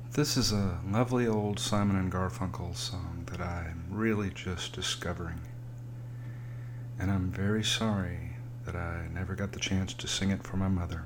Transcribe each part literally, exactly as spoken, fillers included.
This is a lovely old Simon and Garfunkel song that I'm really just discovering. And I'm very sorry that I never got the chance to sing it for my mother.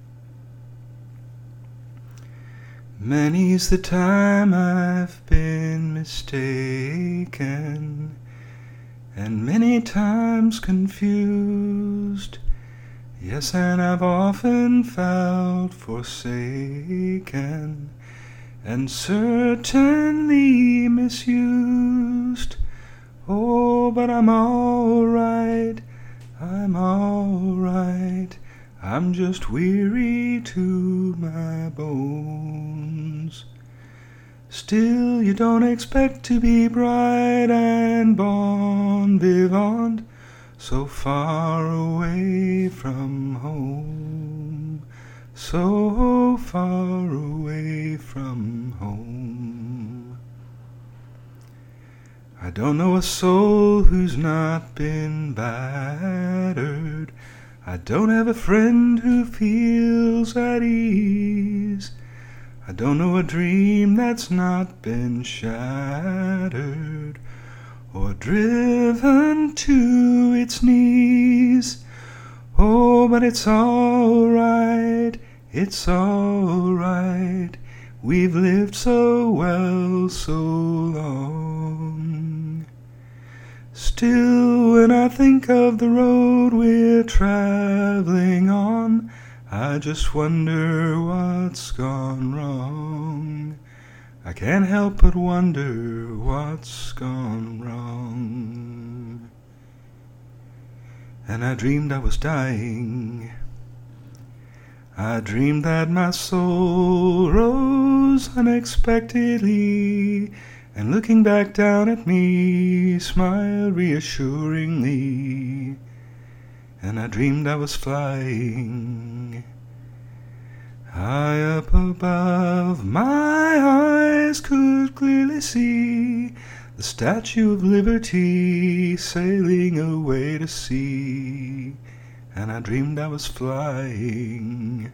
Many's the time I've been mistaken, and many times confused. Yes, and I've often felt forsaken, and certainly misused. Oh, but I'm all right, I'm all right. I'm just weary to my bones. Still, you don't expect to be bright and bon vivant so far away from home, so far away from home. I don't know a soul who's not been battered. I don't have a friend who feels at ease. I don't know a dream that's not been shattered or driven to its knees. Oh, but it's all right, it's all right. We've lived so well so long. Still, when I think of the road we're traveling on, I just wonder what's gone wrong. I can't help but wonder what's gone wrong. And I dreamed I was dying. I dreamed that my soul rose unexpectedly, and looking back down at me, smiled reassuringly. And I dreamed I was flying. High up above, my eyes could clearly see the Statue of Liberty sailing away to sea. And I dreamed I was flying.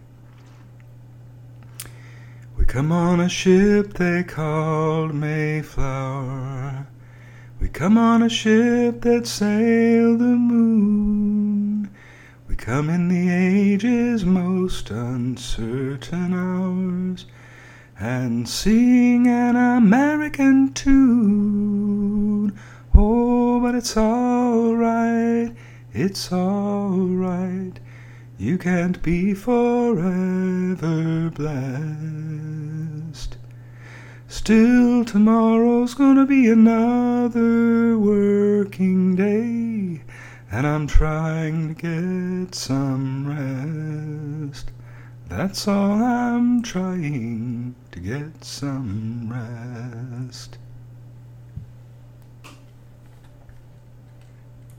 We come on a ship they called Mayflower. We come on a ship that sailed the moon. We come in the age's most uncertain hours, and sing an American tune. Oh, but it's all right, it's all right. You can't be forever blessed. Still, tomorrow's gonna be another working day, and I'm trying to get some rest. That's all, I'm trying to get some rest.